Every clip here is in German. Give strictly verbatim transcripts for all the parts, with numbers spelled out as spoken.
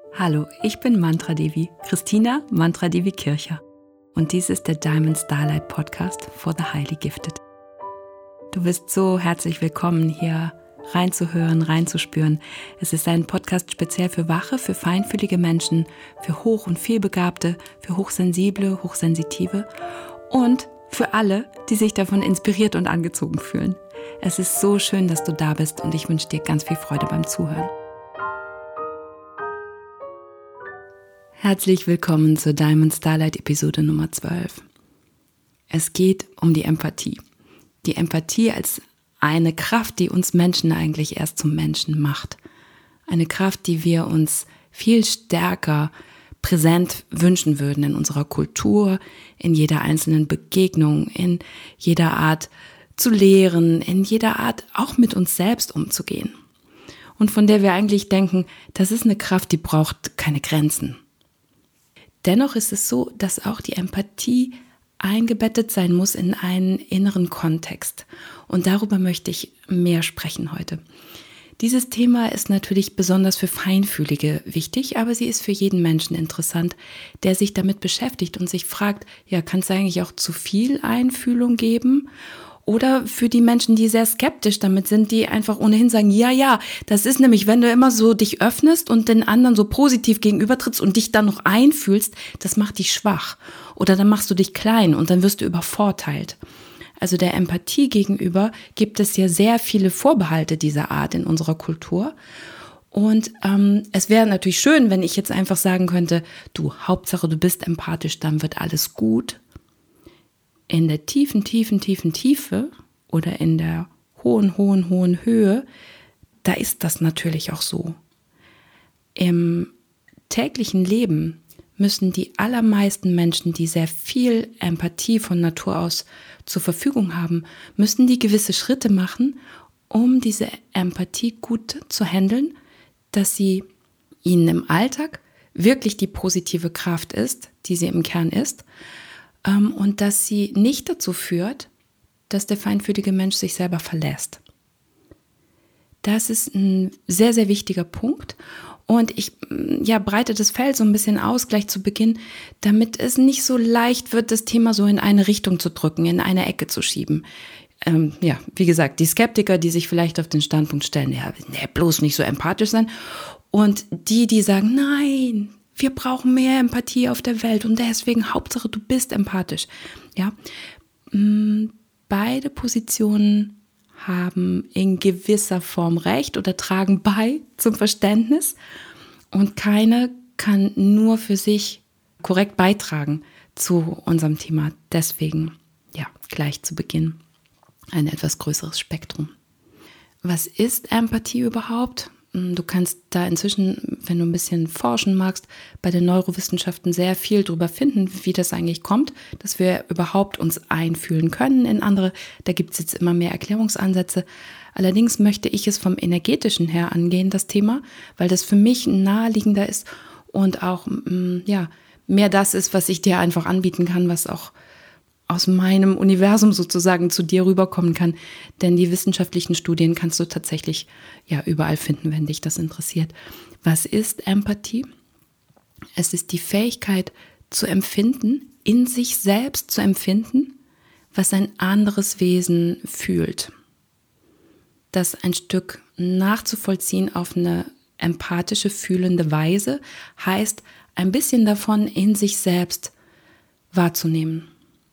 Hallo, ich bin Mantra Devi, Christina Mantra Devi Kircher. Und dies ist der Diamond Starlight Podcast for the Highly Gifted. Du bist so herzlich willkommen, hier reinzuhören, reinzuspüren. Es ist ein Podcast speziell für wache, für feinfühlige Menschen, für hoch- und vielbegabte, für hochsensible, hochsensitive und für alle, die sich davon inspiriert und angezogen fühlen. Es ist so schön, dass du da bist und ich wünsche dir ganz viel Freude beim Zuhören. Herzlich willkommen zur Diamond Starlight Episode Nummer zwölf. Es geht um die Empathie. Die Empathie als eine Kraft, die uns Menschen eigentlich erst zum Menschen macht. Eine Kraft, die wir uns viel stärker präsent wünschen würden in unserer Kultur, in jeder einzelnen Begegnung, in jeder Art zu lehren, in jeder Art auch mit uns selbst umzugehen. Und von der wir eigentlich denken, das ist eine Kraft, die braucht keine Grenzen. Dennoch ist es so, dass auch die Empathie eingebettet sein muss in einen inneren Kontext. Und darüber möchte ich mehr sprechen heute. Dieses Thema ist natürlich besonders für Feinfühlige wichtig, aber sie ist für jeden Menschen interessant, der sich damit beschäftigt und sich fragt, ja, kann es eigentlich auch zu viel Einfühlung geben? Oder für die Menschen, die sehr skeptisch damit sind, die einfach ohnehin sagen, ja, ja, das ist nämlich, wenn du immer so dich öffnest und den anderen so positiv gegenübertrittst und dich dann noch einfühlst, das macht dich schwach. Oder dann machst du dich klein und dann wirst du übervorteilt. Also der Empathie gegenüber gibt es ja sehr viele Vorbehalte dieser Art in unserer Kultur. Und ähm, es wäre natürlich schön, wenn ich jetzt einfach sagen könnte, du, Hauptsache du bist empathisch, dann wird alles gut. In der tiefen, tiefen, tiefen Tiefe oder in der hohen, hohen, hohen Höhe, da ist das natürlich auch so. Im täglichen Leben müssen die allermeisten Menschen, die sehr viel Empathie von Natur aus zur Verfügung haben, müssen die gewisse Schritte machen, um diese Empathie gut zu handeln, dass sie ihnen im Alltag wirklich die positive Kraft ist, die sie im Kern ist, und dass sie nicht dazu führt, dass der feinfühlige Mensch sich selber verlässt. Das ist ein sehr, sehr wichtiger Punkt. Und ich ja, breite das Feld so ein bisschen aus, gleich zu Beginn, damit es nicht so leicht wird, das Thema so in eine Richtung zu drücken, in eine Ecke zu schieben. Ähm, ja, wie gesagt, die Skeptiker, die sich vielleicht auf den Standpunkt stellen, ja, nee, bloß nicht so empathisch sein. Und die, die sagen, nein, wir brauchen mehr Empathie auf der Welt und deswegen Hauptsache du bist empathisch. Ja, beide Positionen haben in gewisser Form Recht oder tragen bei zum Verständnis und keine kann nur für sich korrekt beitragen zu unserem Thema. Deswegen, ja, gleich zu Beginn ein etwas größeres Spektrum. Was ist Empathie überhaupt? Du kannst da inzwischen, wenn du ein bisschen forschen magst, bei den Neurowissenschaften sehr viel drüber finden, wie das eigentlich kommt, dass wir überhaupt uns einfühlen können in andere. Da gibt es jetzt immer mehr Erklärungsansätze. Allerdings möchte ich es vom Energetischen her angehen, das Thema, weil das für mich naheliegender ist und auch ja, mehr das ist, was ich dir einfach anbieten kann, was auch aus meinem Universum sozusagen zu dir rüberkommen kann. Denn die wissenschaftlichen Studien kannst du tatsächlich ja überall finden, wenn dich das interessiert. Was ist Empathie? Es ist die Fähigkeit zu empfinden, in sich selbst zu empfinden, was ein anderes Wesen fühlt. Das ein Stück nachzuvollziehen auf eine empathische, fühlende Weise heißt, ein bisschen davon in sich selbst wahrzunehmen.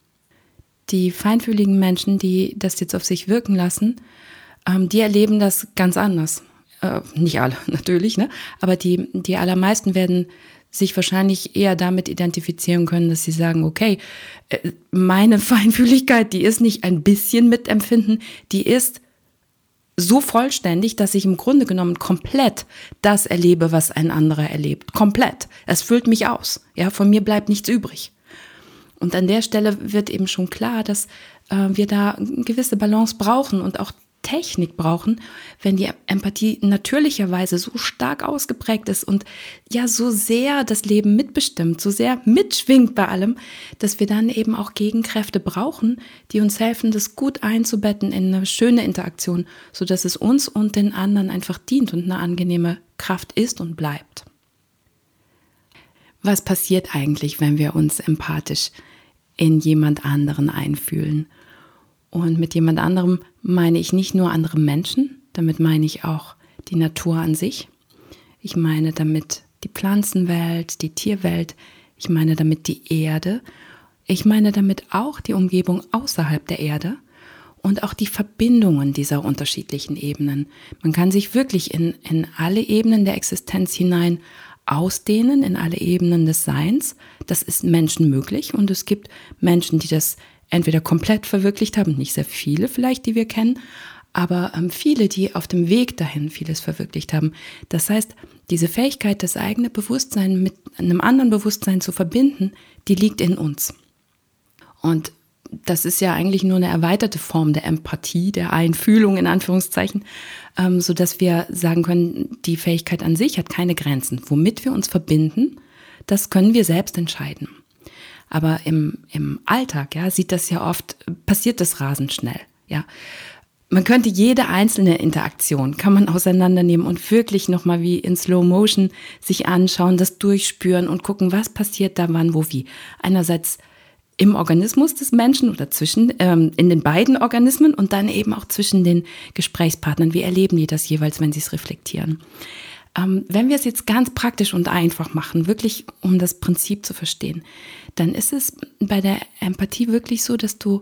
Die feinfühligen Menschen, die das jetzt auf sich wirken lassen, ähm, die erleben das ganz anders. Äh, nicht alle natürlich, ne? Aber die, die allermeisten werden sich wahrscheinlich eher damit identifizieren können, dass sie sagen, okay, äh, meine Feinfühligkeit, die ist nicht ein bisschen mitempfinden, die ist so vollständig, dass ich im Grunde genommen komplett das erlebe, was ein anderer erlebt. Komplett. Es füllt mich aus. Ja, von mir bleibt nichts übrig. Und an der Stelle wird eben schon klar, dass äh, wir da eine gewisse Balance brauchen und auch Technik brauchen, wenn die Empathie natürlicherweise so stark ausgeprägt ist und ja so sehr das Leben mitbestimmt, so sehr mitschwingt bei allem, dass wir dann eben auch Gegenkräfte brauchen, die uns helfen, das gut einzubetten in eine schöne Interaktion, sodass es uns und den anderen einfach dient und eine angenehme Kraft ist und bleibt. Was passiert eigentlich, wenn wir uns empathisch in jemand anderen einfühlen? Und mit jemand anderem meine ich nicht nur andere Menschen, damit meine ich auch die Natur an sich. Ich meine damit die Pflanzenwelt, die Tierwelt, ich meine damit die Erde, ich meine damit auch die Umgebung außerhalb der Erde und auch die Verbindungen dieser unterschiedlichen Ebenen. Man kann sich wirklich in, in alle Ebenen der Existenz hinein ausdehnen, in alle Ebenen des Seins. Das ist Menschen möglich und es gibt Menschen, die das entweder komplett verwirklicht haben, nicht sehr viele vielleicht, die wir kennen, aber ähm, viele, die auf dem Weg dahin vieles verwirklicht haben. Das heißt, diese Fähigkeit, das eigene Bewusstsein mit einem anderen Bewusstsein zu verbinden, die liegt in uns. Und das ist ja eigentlich nur eine erweiterte Form der Empathie, der Einfühlung in Anführungszeichen, ähm, sodass wir sagen können, die Fähigkeit an sich hat keine Grenzen. Womit wir uns verbinden, das können wir selbst entscheiden. Aber im, im Alltag, ja, sieht das ja oft, passiert das rasend schnell, ja. Man könnte jede einzelne Interaktion, kann man auseinandernehmen und wirklich nochmal wie in Slow Motion sich anschauen, das durchspüren und gucken, was passiert da, wann, wo, wie. Einerseits im Organismus des Menschen oder zwischen, ähm, in den beiden Organismen und dann eben auch zwischen den Gesprächspartnern. Wie erleben die das jeweils, wenn sie es reflektieren? Ähm, wenn wir es jetzt ganz praktisch und einfach machen, wirklich um das Prinzip zu verstehen, dann ist es bei der Empathie wirklich so, dass du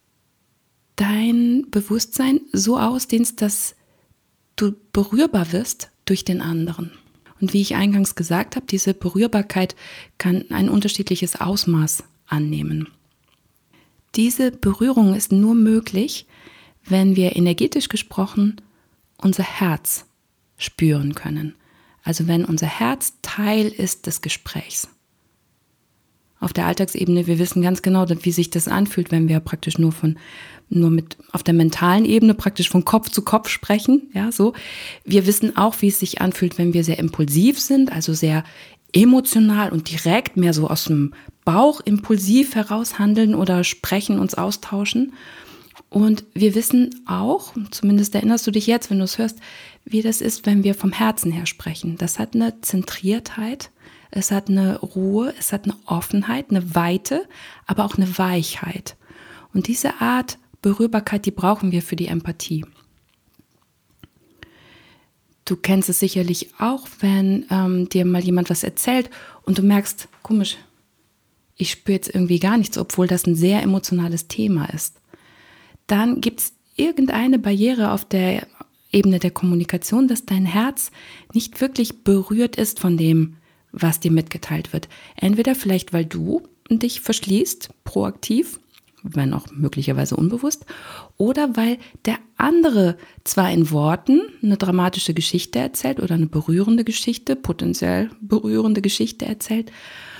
dein Bewusstsein so ausdehnst, dass du berührbar wirst durch den anderen. Und wie ich eingangs gesagt habe, diese Berührbarkeit kann ein unterschiedliches Ausmaß annehmen. Diese Berührung ist nur möglich, wenn wir energetisch gesprochen unser Herz spüren können. Also wenn unser Herz Teil ist des Gesprächs. Auf der Alltagsebene, wir wissen ganz genau, wie sich das anfühlt, wenn wir praktisch nur von, nur mit, auf der mentalen Ebene praktisch von Kopf zu Kopf sprechen, ja, so. Wir wissen auch, wie es sich anfühlt, wenn wir sehr impulsiv sind, also sehr emotional und direkt, mehr so aus dem Bauch impulsiv heraus handeln oder sprechen, uns austauschen. Und wir wissen auch, zumindest erinnerst du dich jetzt, wenn du es hörst, wie das ist, wenn wir vom Herzen her sprechen. Das hat eine Zentriertheit, es hat eine Ruhe, es hat eine Offenheit, eine Weite, aber auch eine Weichheit. Und diese Art Berührbarkeit, die brauchen wir für die Empathie. Du kennst es sicherlich auch, wenn ähm, dir mal jemand was erzählt und du merkst, komisch, ich spüre jetzt irgendwie gar nichts, obwohl das ein sehr emotionales Thema ist. Dann gibt es irgendeine Barriere auf der Ebene der Kommunikation, dass dein Herz nicht wirklich berührt ist von dem, was dir mitgeteilt wird. Entweder vielleicht, weil du dich verschließt, proaktiv, wenn auch möglicherweise unbewusst, oder weil der andere zwar in Worten eine dramatische Geschichte erzählt oder eine berührende Geschichte, potenziell berührende Geschichte erzählt,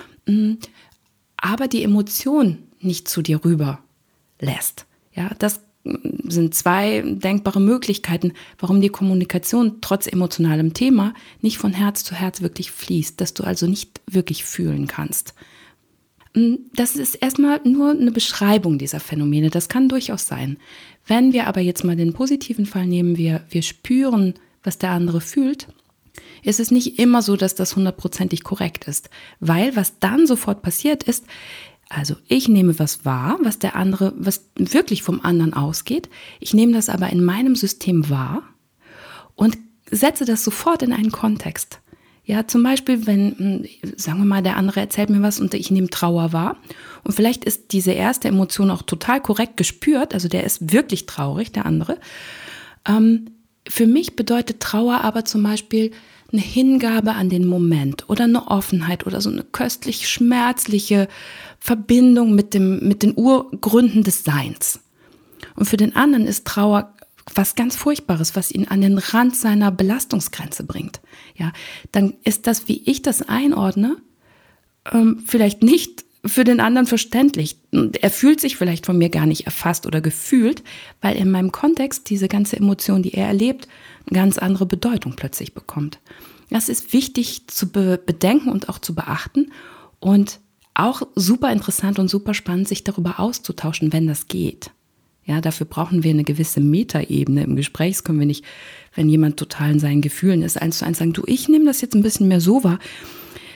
aber die Emotion nicht zu dir rüber lässt. Ja, das sind zwei denkbare Möglichkeiten, warum die Kommunikation trotz emotionalem Thema nicht von Herz zu Herz wirklich fließt, dass du also nicht wirklich fühlen kannst. Das ist erstmal nur eine Beschreibung dieser Phänomene, das kann durchaus sein. Wenn wir aber jetzt mal den positiven Fall nehmen, wir, wir spüren, was der andere fühlt, ist es nicht immer so, dass das hundertprozentig korrekt ist, weil was dann sofort passiert ist, also ich nehme was wahr, was der andere, was wirklich vom anderen ausgeht. Ich nehme das aber in meinem System wahr und setze das sofort in einen Kontext. Ja, zum Beispiel, wenn, sagen wir mal, der andere erzählt mir was und ich nehme Trauer wahr und vielleicht ist diese erste Emotion auch total korrekt gespürt, also der ist wirklich traurig, der andere. Ähm, für mich bedeutet Trauer aber zum Beispiel eine Hingabe an den Moment oder eine Offenheit oder so eine köstlich schmerzliche Verbindung mit dem, mit den Urgründen des Seins. Und für den anderen ist Trauer was ganz Furchtbares, was ihn an den Rand seiner Belastungsgrenze bringt. Ja, dann ist das, wie ich das einordne, ähm, vielleicht nicht für den anderen verständlich. Er fühlt sich vielleicht von mir gar nicht erfasst oder gefühlt, weil in meinem Kontext diese ganze Emotion, die er erlebt, eine ganz andere Bedeutung plötzlich bekommt. Das ist wichtig zu be- bedenken und auch zu beachten und auch super interessant und super spannend, sich darüber auszutauschen, wenn das geht. Ja, dafür brauchen wir eine gewisse Metaebene im Gespräch. Das können wir nicht, wenn jemand total in seinen Gefühlen ist, eins zu eins sagen, du, ich nehme das jetzt ein bisschen mehr so wahr.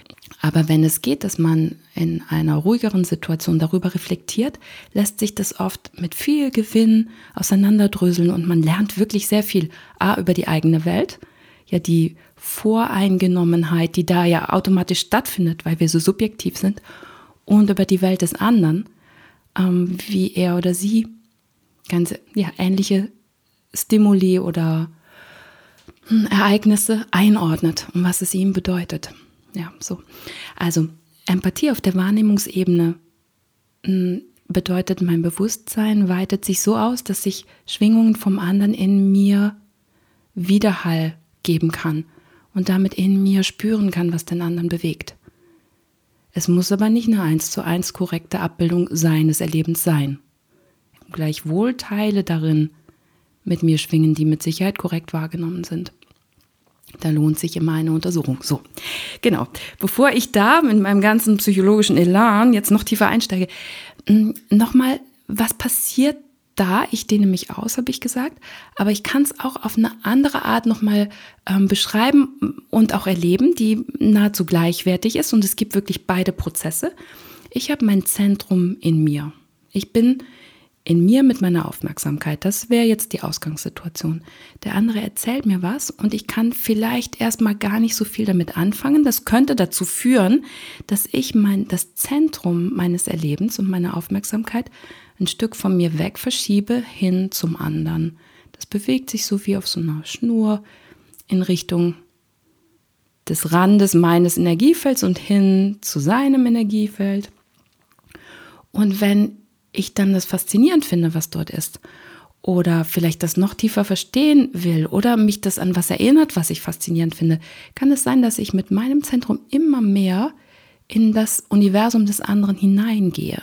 Aber wenn es geht, dass man in einer ruhigeren Situation darüber reflektiert, lässt sich das oft mit viel Gewinn auseinanderdröseln und man lernt wirklich sehr viel A, über die eigene Welt, ja die Voreingenommenheit, die da ja automatisch stattfindet, weil wir so subjektiv sind, und über die Welt des anderen, ähm, wie er oder sie ganz ja, ähnliche Stimuli oder hm, Ereignisse einordnet und was es ihm bedeutet. Ja, so. Also Empathie auf der Wahrnehmungsebene hm, bedeutet, mein Bewusstsein weitet sich so aus, dass sich Schwingungen vom anderen in mir Widerhall geben kann und damit in mir spüren kann, was den anderen bewegt. Es muss aber nicht eine eins zu eins korrekte Abbildung seines Erlebens sein. Gleichwohl Teile darin mit mir schwingen, die mit Sicherheit korrekt wahrgenommen sind. Da lohnt sich immer eine Untersuchung. So, genau. Bevor ich da mit meinem ganzen psychologischen Elan jetzt noch tiefer einsteige, nochmal, was passiert da? Ich dehne mich aus, habe ich gesagt, aber ich kann es auch auf eine andere Art nochmal ähm, beschreiben und auch erleben, die nahezu gleichwertig ist, und es gibt wirklich beide Prozesse. Ich habe mein Zentrum in mir. Ich bin in mir mit meiner Aufmerksamkeit. Das wäre jetzt die Ausgangssituation. Der andere erzählt mir was und ich kann vielleicht erstmal gar nicht so viel damit anfangen. Das könnte dazu führen, dass ich mein, das Zentrum meines Erlebens und meiner Aufmerksamkeit ein Stück von mir weg verschiebe hin zum anderen. Das bewegt sich so wie auf so einer Schnur in Richtung des Randes meines Energiefelds und hin zu seinem Energiefeld. Und wenn ich dann das faszinierend finde, was dort ist, oder vielleicht das noch tiefer verstehen will oder mich das an was erinnert, was ich faszinierend finde, kann es sein, dass ich mit meinem Zentrum immer mehr in das Universum des anderen hineingehe.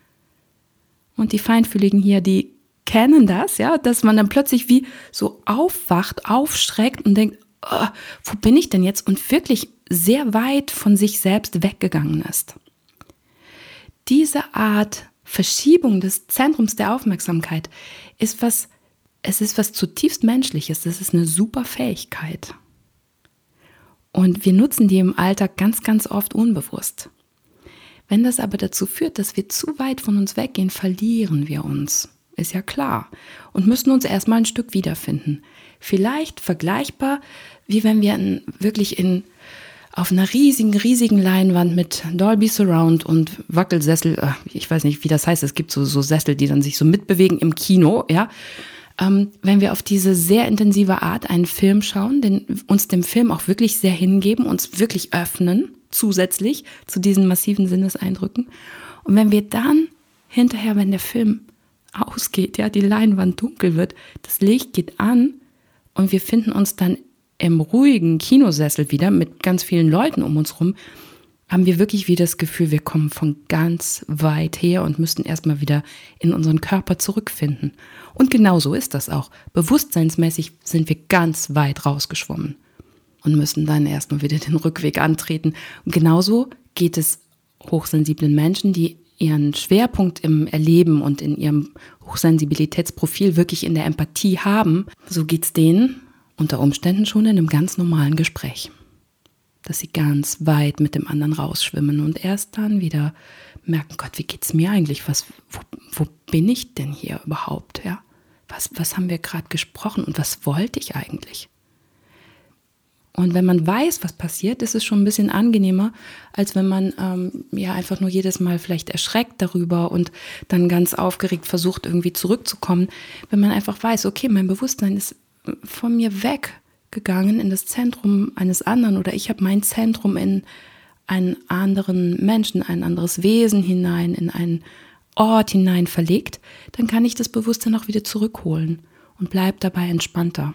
Und die Feinfühligen hier, die kennen das, ja, dass man dann plötzlich wie so aufwacht, aufschreckt und denkt, oh, wo bin ich denn jetzt? Und wirklich sehr weit von sich selbst weggegangen ist. Diese Art Verschiebung des Zentrums der Aufmerksamkeit ist was, es ist was zutiefst Menschliches. Das ist eine super Fähigkeit. Und wir nutzen die im Alltag ganz, ganz oft unbewusst. Wenn das aber dazu führt, dass wir zu weit von uns weggehen, verlieren wir uns. Ist ja klar. Und müssen uns erstmal ein Stück wiederfinden. Vielleicht vergleichbar, wie wenn wir in, wirklich in auf einer riesigen, riesigen Leinwand mit Dolby Surround und Wackelsessel, ich weiß nicht, wie das heißt, es gibt so, so Sessel, die dann sich so mitbewegen im Kino, ja. Ähm, wenn wir auf diese sehr intensive Art einen Film schauen, den, uns dem Film auch wirklich sehr hingeben, uns wirklich öffnen, zusätzlich zu diesen massiven Sinneseindrücken. Und wenn wir dann hinterher, wenn der Film ausgeht, ja, die Leinwand dunkel wird, das Licht geht an und wir finden uns dann im ruhigen Kinosessel wieder mit ganz vielen Leuten um uns rum, haben wir wirklich wieder das Gefühl, wir kommen von ganz weit her und müssten erstmal wieder in unseren Körper zurückfinden. Und genau so ist das auch. Bewusstseinsmäßig sind wir ganz weit rausgeschwommen und müssen dann erstmal wieder den Rückweg antreten. Und genauso geht es hochsensiblen Menschen, die ihren Schwerpunkt im Erleben und in ihrem Hochsensibilitätsprofil wirklich in der Empathie haben. So geht es denen unter Umständen schon in einem ganz normalen Gespräch, dass sie ganz weit mit dem anderen rausschwimmen und erst dann wieder merken, Gott, wie geht's mir eigentlich? Was, wo, wo bin ich denn hier überhaupt? Ja? Was, was haben wir gerade gesprochen und was wollte ich eigentlich? Und wenn man weiß, was passiert, ist es schon ein bisschen angenehmer, als wenn man ähm, ja einfach nur jedes Mal vielleicht erschreckt darüber und dann ganz aufgeregt versucht, irgendwie zurückzukommen. Wenn man einfach weiß, okay, mein Bewusstsein ist von mir weggegangen in das Zentrum eines anderen oder ich habe mein Zentrum in einen anderen Menschen, ein anderes Wesen hinein, in einen Ort hinein verlegt, dann kann ich das Bewusstsein auch wieder zurückholen und bleibe dabei entspannter.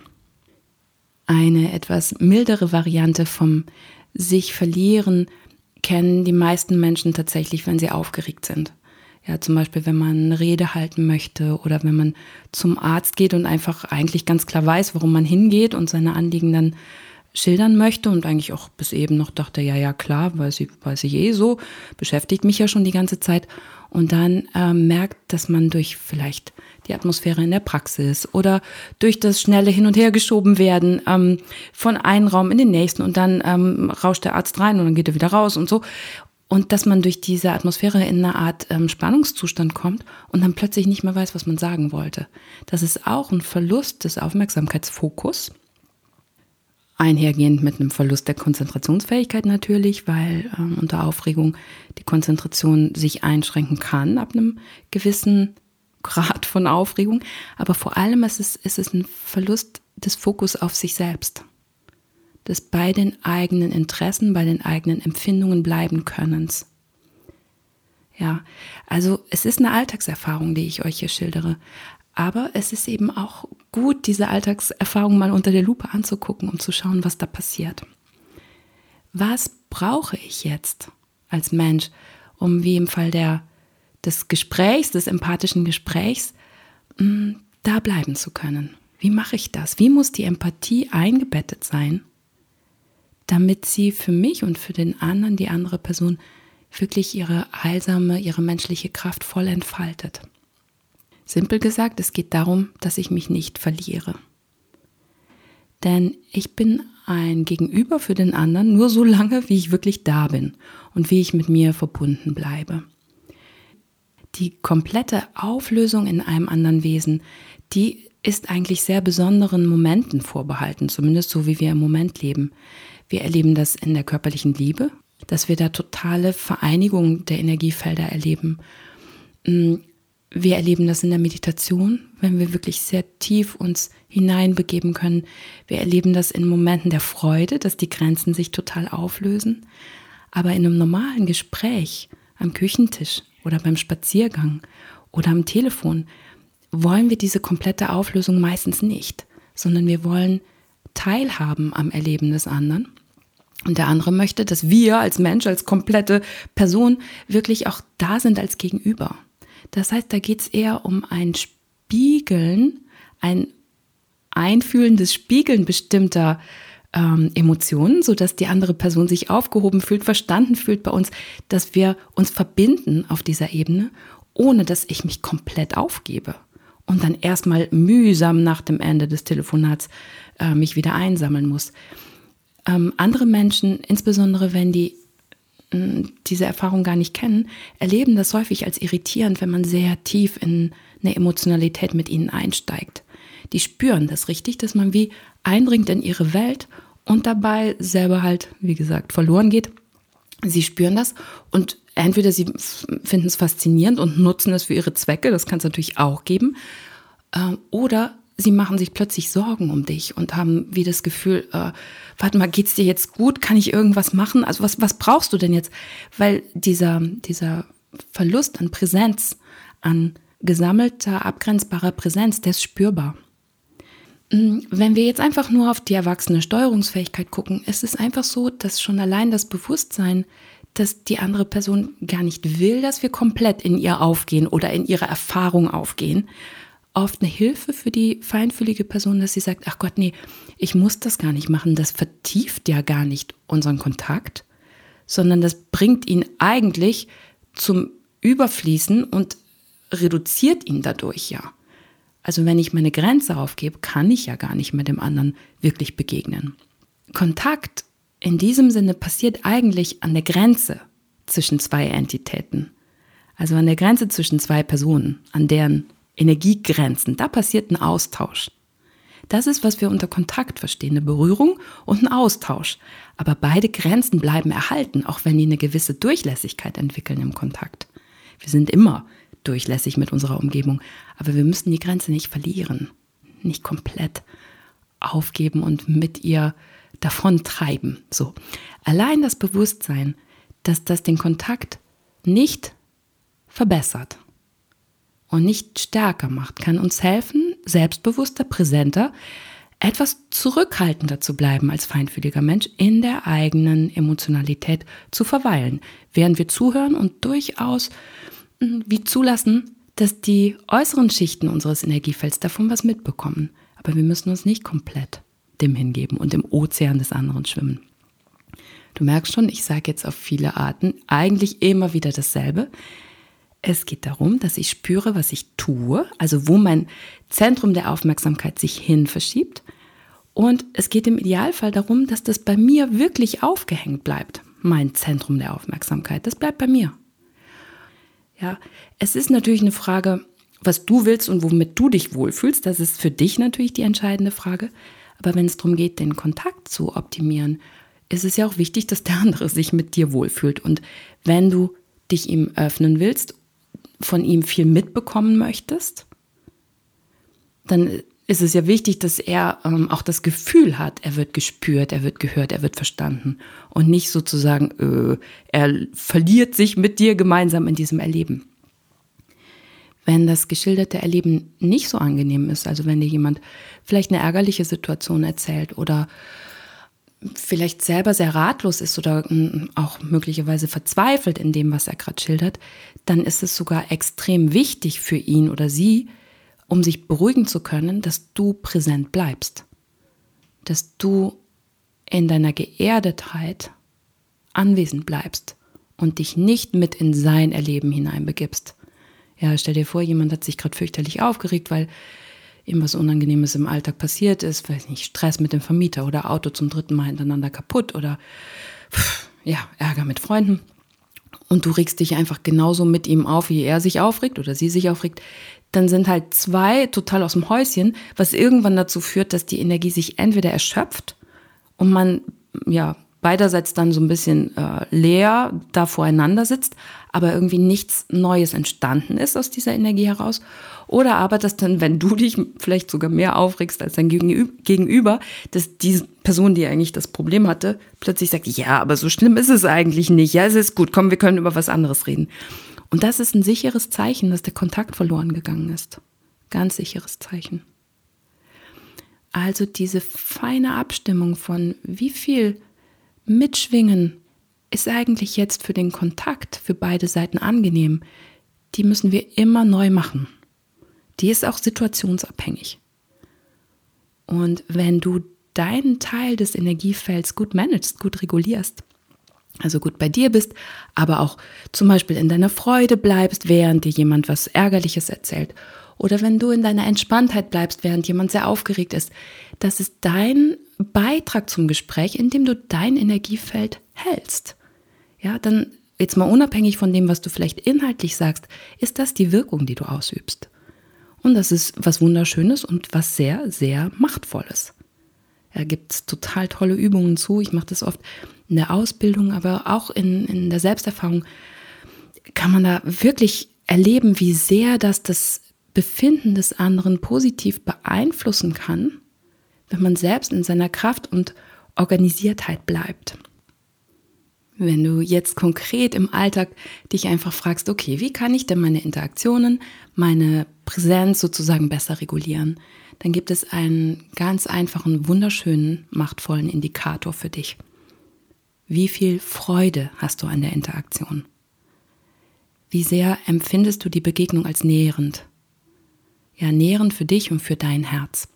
Eine etwas mildere Variante vom sich verlieren kennen die meisten Menschen tatsächlich, wenn sie aufgeregt sind. Ja, zum Beispiel, wenn man eine Rede halten möchte oder wenn man zum Arzt geht und einfach eigentlich ganz klar weiß, worum man hingeht und seine Anliegen dann schildern möchte und eigentlich auch bis eben noch dachte, ja, ja, klar, weiß ich, weiß ich eh so, beschäftigt mich ja schon die ganze Zeit. Und dann äh, merkt, dass man durch vielleicht die Atmosphäre in der Praxis oder durch das schnelle Hin- und Hergeschoben werden ähm, von einem Raum in den nächsten und dann ähm, rauscht der Arzt rein und dann geht er wieder raus und so. Und dass man durch diese Atmosphäre in eine Art ähm, Spannungszustand kommt und dann plötzlich nicht mehr weiß, was man sagen wollte. Das ist auch ein Verlust des Aufmerksamkeitsfokus. Einhergehend mit einem Verlust der Konzentrationsfähigkeit natürlich, weil ähm, unter Aufregung die Konzentration sich einschränken kann ab einem gewissen Grad von Aufregung. Aber vor allem ist es, ist es ein Verlust des Fokus auf sich selbst. Des bei den eigenen Interessen, bei den eigenen Empfindungen bleiben Könnens. Ja, also es ist eine Alltagserfahrung, die ich euch hier schildere. Aber es ist eben auch gut, diese Alltagserfahrung mal unter der Lupe anzugucken, um zu schauen, was da passiert. Was brauche ich jetzt als Mensch, um wie im Fall der, des Gesprächs, des empathischen Gesprächs, mh, da bleiben zu können? Wie mache ich das? Wie muss die Empathie eingebettet sein, damit sie für mich und für den anderen, die andere Person, wirklich ihre heilsame, ihre menschliche Kraft voll entfaltet? Simpel gesagt, es geht darum, dass ich mich nicht verliere. Denn ich bin ein Gegenüber für den anderen nur so lange, wie ich wirklich da bin und wie ich mit mir verbunden bleibe. Die komplette Auflösung in einem anderen Wesen, die ist eigentlich sehr besonderen Momenten vorbehalten, zumindest so, wie wir im Moment leben. Wir erleben das in der körperlichen Liebe, dass wir da totale Vereinigung der Energiefelder erleben. Wir erleben das in der Meditation, wenn wir wirklich sehr tief uns hineinbegeben können. Wir erleben das in Momenten der Freude, dass die Grenzen sich total auflösen. Aber in einem normalen Gespräch, am Küchentisch oder beim Spaziergang oder am Telefon, wollen wir diese komplette Auflösung meistens nicht, sondern wir wollen teilhaben am Erleben des anderen. Und der andere möchte, dass wir als Mensch, als komplette Person wirklich auch da sind als Gegenüber. Das heißt, da geht es eher um ein Spiegeln, ein einfühlendes Spiegeln bestimmter ähm, Emotionen, sodass die andere Person sich aufgehoben fühlt, verstanden fühlt bei uns, dass wir uns verbinden auf dieser Ebene, ohne dass ich mich komplett aufgebe und dann erstmal mühsam nach dem Ende des Telefonats äh, mich wieder einsammeln muss. Ähm, andere Menschen, insbesondere wenn die diese Erfahrung gar nicht kennen, erleben das häufig als irritierend, wenn man sehr tief in eine Emotionalität mit ihnen einsteigt. Die spüren das richtig, dass man wie eindringt in ihre Welt und dabei selber halt, wie gesagt, verloren geht. Sie spüren das und entweder sie finden es faszinierend und nutzen es für ihre Zwecke, das kann es natürlich auch geben, oder sie machen sich plötzlich Sorgen um dich und haben wie das Gefühl, äh, warte mal, geht's dir jetzt gut? Kann ich irgendwas machen? Also was, was brauchst du denn jetzt? Weil dieser, dieser Verlust an Präsenz, an gesammelter, abgrenzbarer Präsenz, der ist spürbar. Wenn wir jetzt einfach nur auf die erwachsene Steuerungsfähigkeit gucken, ist es einfach so, dass schon allein das Bewusstsein, dass die andere Person gar nicht will, dass wir komplett in ihr aufgehen oder in ihre Erfahrung aufgehen, oft eine Hilfe für die feinfühlige Person, dass sie sagt, ach Gott, nee, ich muss das gar nicht machen, das vertieft ja gar nicht unseren Kontakt, sondern das bringt ihn eigentlich zum Überfließen und reduziert ihn dadurch ja. Also wenn ich meine Grenze aufgebe, kann ich ja gar nicht mehr dem anderen wirklich begegnen. Kontakt in diesem Sinne passiert eigentlich an der Grenze zwischen zwei Entitäten. Also an der Grenze zwischen zwei Personen, an deren Energiegrenzen, da passiert ein Austausch. Das ist, was wir unter Kontakt verstehen, eine Berührung und ein Austausch. Aber beide Grenzen bleiben erhalten, auch wenn die eine gewisse Durchlässigkeit entwickeln im Kontakt. Wir sind immer durchlässig mit unserer Umgebung, aber wir müssen die Grenze nicht verlieren, nicht komplett aufgeben und mit ihr davon treiben. So. Allein das Bewusstsein, dass das den Kontakt nicht verbessert und nicht stärker macht, kann uns helfen, selbstbewusster, präsenter, etwas zurückhaltender zu bleiben als feinfühliger Mensch, in der eigenen Emotionalität zu verweilen, während wir zuhören und durchaus wie zulassen, dass die äußeren Schichten unseres Energiefelds davon was mitbekommen. Aber wir müssen uns nicht komplett dem hingeben und im Ozean des anderen schwimmen. Du merkst schon, ich sage jetzt auf viele Arten eigentlich immer wieder dasselbe. Es geht darum, dass ich spüre, was ich tue, also wo mein Zentrum der Aufmerksamkeit sich hin verschiebt. Und es geht im Idealfall darum, dass das bei mir wirklich aufgehängt bleibt, mein Zentrum der Aufmerksamkeit. Das bleibt bei mir. Ja, es ist natürlich eine Frage, was du willst und womit du dich wohlfühlst. Das ist für dich natürlich die entscheidende Frage. Aber wenn es darum geht, den Kontakt zu optimieren, ist es ja auch wichtig, dass der andere sich mit dir wohlfühlt. Und wenn du dich ihm öffnen willst, von ihm viel mitbekommen möchtest, dann ist es ja wichtig, dass er ähm, auch das Gefühl hat, er wird gespürt, er wird gehört, er wird verstanden und nicht sozusagen, äh, er verliert sich mit dir gemeinsam in diesem Erleben. Wenn das geschilderte Erleben nicht so angenehm ist, also wenn dir jemand vielleicht eine ärgerliche Situation erzählt oder vielleicht selber sehr ratlos ist oder auch möglicherweise verzweifelt in dem, was er gerade schildert, dann ist es sogar extrem wichtig für ihn oder sie, um sich beruhigen zu können, dass du präsent bleibst. Dass du in deiner Geerdetheit anwesend bleibst und dich nicht mit in sein Erleben hineinbegibst. Ja, stell dir vor, jemand hat sich gerade fürchterlich aufgeregt, weil ihm was Unangenehmes im Alltag passiert ist, weiß nicht, Stress mit dem Vermieter oder Auto zum dritten Mal hintereinander kaputt oder pff, ja, Ärger mit Freunden. Und du regst dich einfach genauso mit ihm auf, wie er sich aufregt oder sie sich aufregt, dann sind halt zwei total aus dem Häuschen, was irgendwann dazu führt, dass die Energie sich entweder erschöpft und man ja beiderseits dann so ein bisschen äh, leer da voreinander sitzt, aber irgendwie nichts Neues entstanden ist aus dieser Energie heraus. Oder aber, dass dann, wenn du dich vielleicht sogar mehr aufregst als dein Gegenüber, dass die Person, die eigentlich das Problem hatte, plötzlich sagt, ja, aber so schlimm ist es eigentlich nicht. Ja, es ist gut, komm, wir können über was anderes reden. Und das ist ein sicheres Zeichen, dass der Kontakt verloren gegangen ist. Ganz sicheres Zeichen. Also diese feine Abstimmung von wie viel Mitschwingen ist eigentlich jetzt für den Kontakt für beide Seiten angenehm, die müssen wir immer neu machen. Die ist auch situationsabhängig. Und wenn du deinen Teil des Energiefelds gut managst, gut regulierst, also gut bei dir bist, aber auch zum Beispiel in deiner Freude bleibst, während dir jemand was Ärgerliches erzählt, oder wenn du in deiner Entspanntheit bleibst, während jemand sehr aufgeregt ist, das ist dein Beitrag zum Gespräch, indem du dein Energiefeld hältst. Ja, dann jetzt mal unabhängig von dem, was du vielleicht inhaltlich sagst, ist das die Wirkung, die du ausübst. Und das ist was Wunderschönes und was sehr, sehr Machtvolles. Da gibt es total tolle Übungen zu. Ich mache das oft in der Ausbildung, aber auch in, in der Selbsterfahrung kann man da wirklich erleben, wie sehr das das Befinden des anderen positiv beeinflussen kann, wenn man selbst in seiner Kraft und Organisiertheit bleibt. Wenn du jetzt konkret im Alltag dich einfach fragst, okay, wie kann ich denn meine Interaktionen, meine Präsenz sozusagen besser regulieren, dann gibt es einen ganz einfachen, wunderschönen, machtvollen Indikator für dich. Wie viel Freude hast du an der Interaktion? Wie sehr empfindest du die Begegnung als nährend? Ja, nährend für dich und für dein Herz.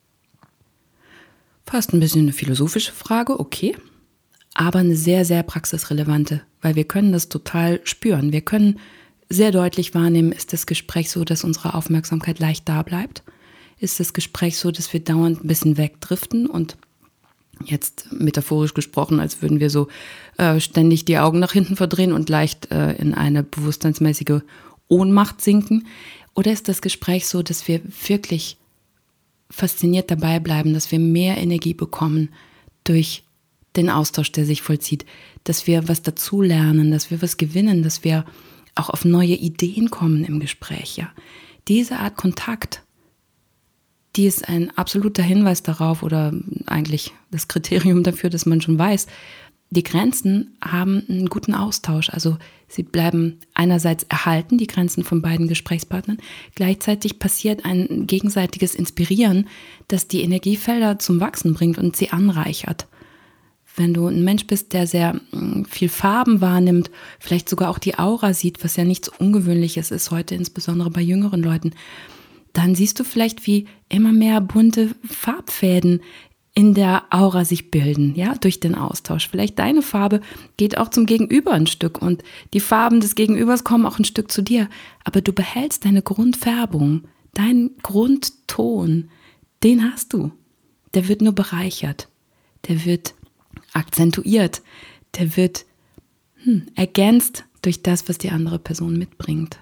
Fast ein bisschen eine philosophische Frage, okay, aber eine sehr, sehr praxisrelevante, weil wir können das total spüren. Wir können sehr deutlich wahrnehmen, ist das Gespräch so, dass unsere Aufmerksamkeit leicht da bleibt? Ist das Gespräch so, dass wir dauernd ein bisschen wegdriften und jetzt metaphorisch gesprochen, als würden wir so äh, ständig die Augen nach hinten verdrehen und leicht äh, in eine bewusstseinsmäßige Ohnmacht sinken? Oder ist das Gespräch so, dass wir wirklich fasziniert dabei bleiben, dass wir mehr Energie bekommen durch den Austausch, der sich vollzieht, dass wir was dazulernen, dass wir was gewinnen, dass wir auch auf neue Ideen kommen im Gespräch. Ja, diese Art Kontakt, die ist ein absoluter Hinweis darauf oder eigentlich das Kriterium dafür, dass man schon weiß, die Grenzen haben einen guten Austausch. Also sie bleiben einerseits erhalten, die Grenzen von beiden Gesprächspartnern. Gleichzeitig passiert ein gegenseitiges Inspirieren, das die Energiefelder zum Wachsen bringt und sie anreichert. Wenn du ein Mensch bist, der sehr viel Farben wahrnimmt, vielleicht sogar auch die Aura sieht, was ja nichts Ungewöhnliches ist heute, insbesondere bei jüngeren Leuten, dann siehst du vielleicht, wie immer mehr bunte Farbfäden in der Aura sich bilden, ja, durch den Austausch. Vielleicht deine Farbe geht auch zum Gegenüber ein Stück und die Farben des Gegenübers kommen auch ein Stück zu dir, aber du behältst deine Grundfärbung, deinen Grundton, den hast du. Der wird nur bereichert, der wird akzentuiert, der wird hm, ergänzt durch das, was die andere Person mitbringt.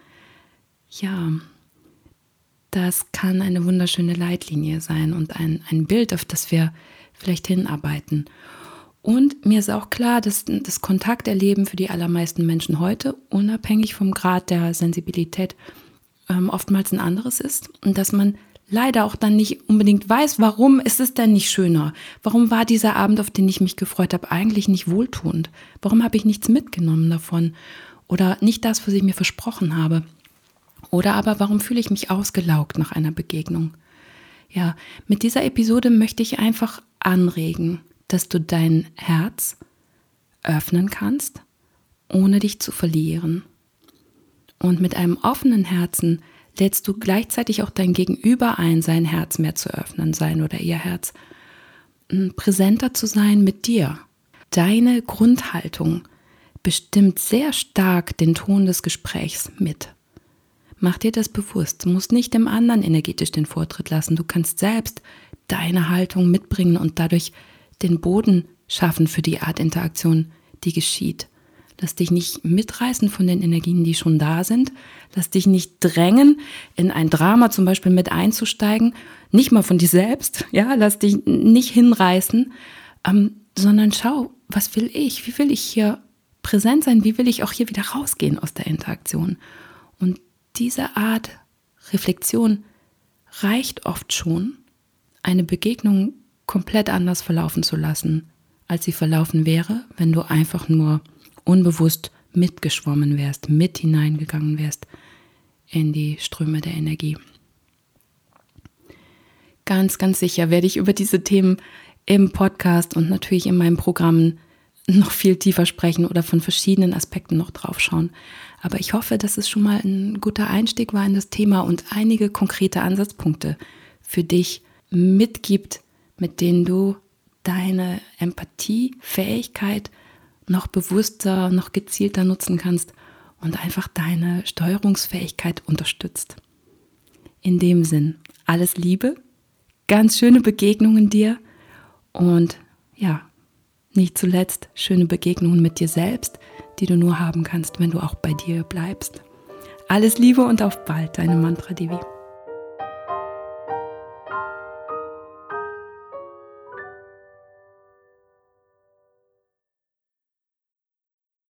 Ja, das kann eine wunderschöne Leitlinie sein und ein, ein Bild, auf das wir vielleicht hinarbeiten. Und mir ist auch klar, dass das Kontakterleben für die allermeisten Menschen heute, unabhängig vom Grad der Sensibilität, ähm, oftmals ein anderes ist und dass man leider auch dann nicht unbedingt weiß, warum ist es denn nicht schöner? Warum war dieser Abend, auf den ich mich gefreut habe, eigentlich nicht wohltuend? Warum habe ich nichts mitgenommen davon? Oder nicht das, was ich mir versprochen habe? Oder aber, warum fühle ich mich ausgelaugt nach einer Begegnung? Ja, mit dieser Episode möchte ich einfach anregen, dass du dein Herz öffnen kannst, ohne dich zu verlieren. Und mit einem offenen Herzen lädst du gleichzeitig auch dein Gegenüber ein, sein Herz mehr zu öffnen, sein oder ihr Herz, präsenter zu sein mit dir. Deine Grundhaltung bestimmt sehr stark den Ton des Gesprächs mit. Mach dir das bewusst. Du musst nicht dem anderen energetisch den Vortritt lassen. Du kannst selbst deine Haltung mitbringen und dadurch den Boden schaffen für die Art Interaktion, die geschieht. Lass dich nicht mitreißen von den Energien, die schon da sind. Lass dich nicht drängen, in ein Drama zum Beispiel mit einzusteigen. Nicht mal von dir selbst. Ja, lass dich nicht hinreißen, ähm, sondern schau, was will ich? Wie will ich hier präsent sein? Wie will ich auch hier wieder rausgehen aus der Interaktion? Und diese Art Reflexion reicht oft schon, eine Begegnung komplett anders verlaufen zu lassen, als sie verlaufen wäre, wenn du einfach nur unbewusst mitgeschwommen wärst, mit hineingegangen wärst in die Ströme der Energie. Ganz, ganz sicher werde ich über diese Themen im Podcast und natürlich in meinen Programmen noch viel tiefer sprechen oder von verschiedenen Aspekten noch drauf schauen. Aber ich hoffe, dass es schon mal ein guter Einstieg war in das Thema und einige konkrete Ansatzpunkte für dich mitgibt, mit denen du deine Empathiefähigkeit noch bewusster, noch gezielter nutzen kannst und einfach deine Steuerungsfähigkeit unterstützt. In dem Sinn, alles Liebe, ganz schöne Begegnungen dir und ja, nicht zuletzt schöne Begegnungen mit dir selbst, die du nur haben kannst, wenn du auch bei dir bleibst. Alles Liebe und auf bald, deine Mantra Devi.